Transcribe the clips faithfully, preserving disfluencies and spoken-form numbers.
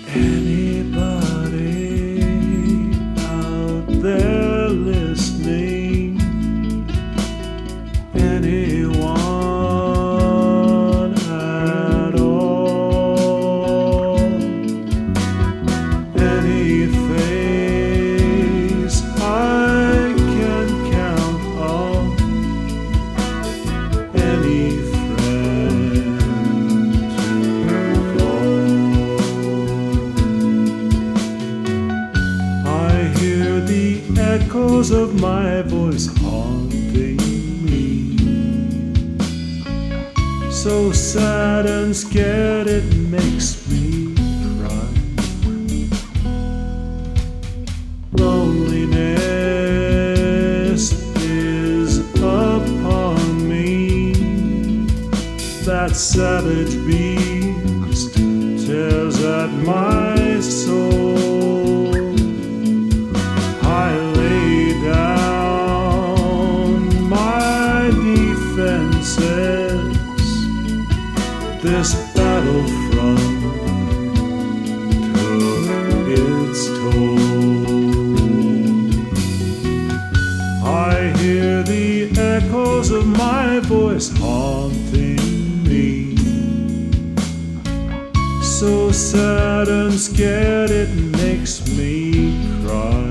Anybody out there listening? Anyone at all? Any face I can count on? Any friend to call? I hear the echoes of my voice haunting me, so sad and scared it makes me cry. Loneliness is upon me, that savage beast tears at my soul. I lay down my defenses, this battlefront took its toll. I hear the echoes of my voice haunting me, so sad and scared it makes me cry.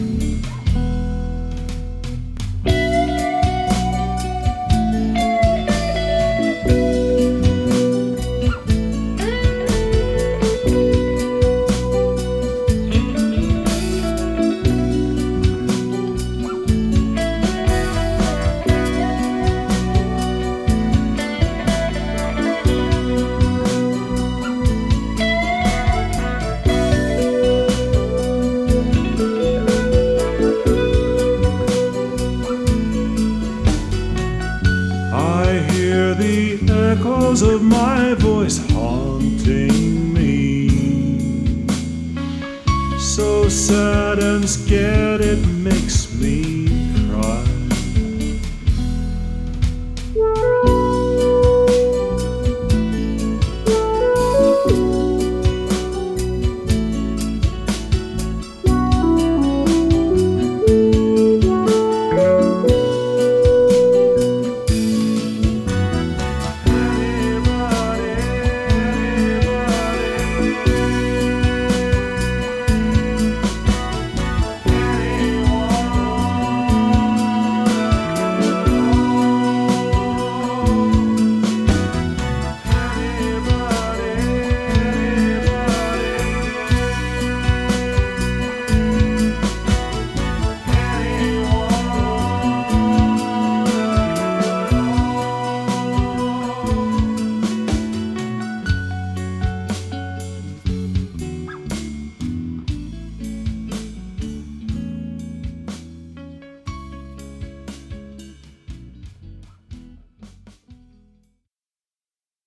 I hear the echoes of my voice haunting me, so sad and scared it makes me cry.